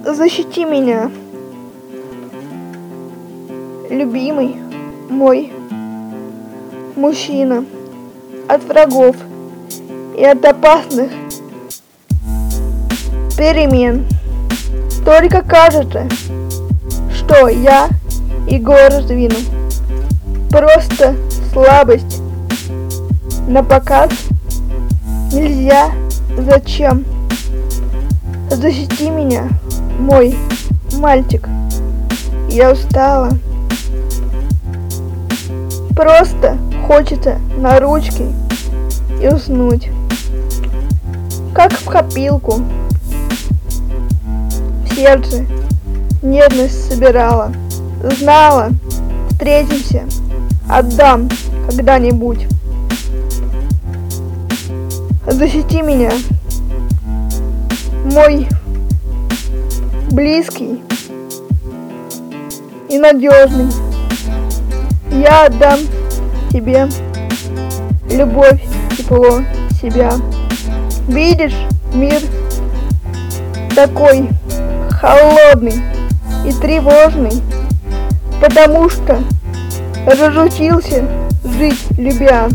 Защити меня, любимый мой мужчина, от врагов и от опасных перемен. Только кажется, что я иглу сдвину. Просто слабость на показ нельзя. Зачем? Защити меня, мой мальчик. Я устала. Просто хочется на ручки и уснуть, как в копилку. В сердце нежность собирала, знала, встретимся, отдам когда-нибудь. Защити меня, мой близкий и надежный. Я отдам тебе любовь, тепло себя. Видишь, мир такой холодный и тревожный, потому что разучился жить, любя.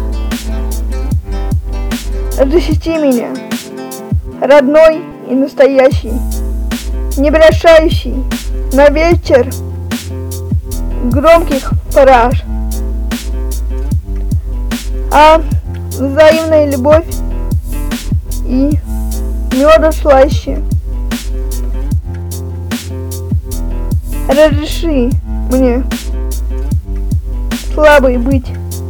Защити меня, родной и настоящий, не бросающий на вечер громких фраз, а взаимная любовь и меда слаще. Разреши мне слабой быть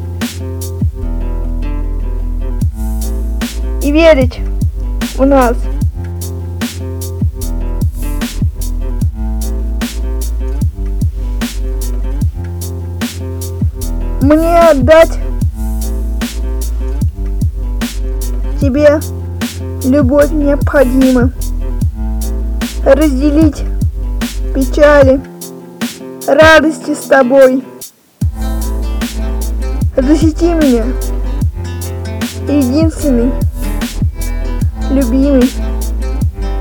и верить в нас. Мне отдать тебе любовь необходимо, разделить печали, радости с тобой. Защити меня, единственный, любимый,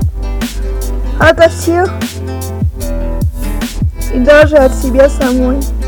ото всех и даже от себя самой.